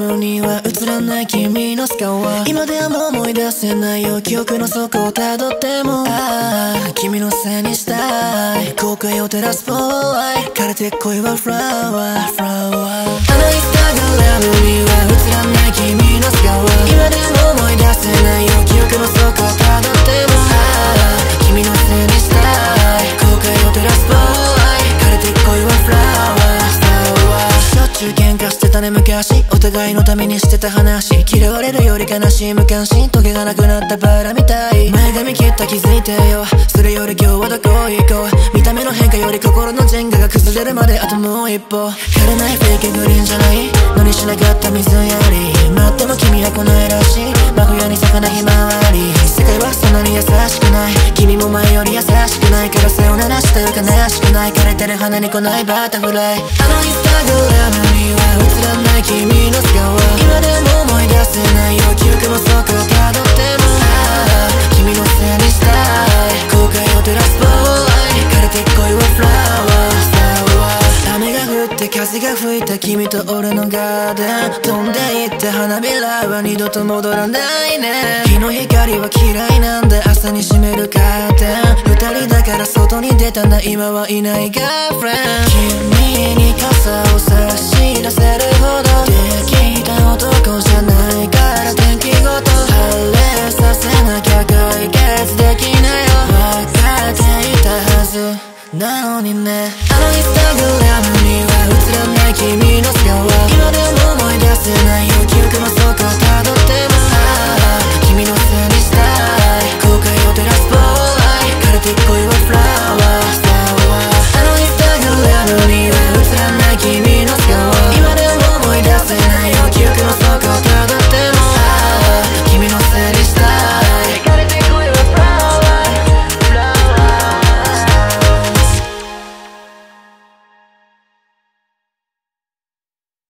ムには映らない君の顔は今ではもう思い出せないよ。記憶の底をたどっても君のせいにしたい後悔を照らすポーライト枯れて恋はフラワーフラワー。あのインスタグラムには映らない君の顔は今でも思い出せないよ。記憶の底をたどっても君のせいにしたい後悔を照らすポーライト枯れて恋はフラワーフラワー。しょっちゅう喧嘩してたね昔、お互いのためにしてた話。嫌われるより悲しい無関心、トゲがなくなったバラみたい。前髪切った気づいてよ、それより今日はどこ行こう。見た目の変化より心のジェンガが崩れるまであともう一歩。枯れないフェイクグリーンじゃないのにしなかった水やり。待っても君は来ないらしい真冬に咲かないひまわり。世界はそんなに優しくない、君も前より優しくないから背を鳴らして悲しくない。枯れてる花に来ないバタフライ。あのインスタグラムには映らない君の顔は今でも思い出せないよ。記憶の底をたどっても君のせいにしたい後悔を照らすポーライト枯れて恋はフラワーフラワー。雨が降って風が吹いた君と俺のガーデン飛んでいった花びらは二度と戻らないね。日の光は嫌いなんで朝に閉めるカーテン。二人だから外に出たんだ今はいないガーフレンド。君に傘を差し出せる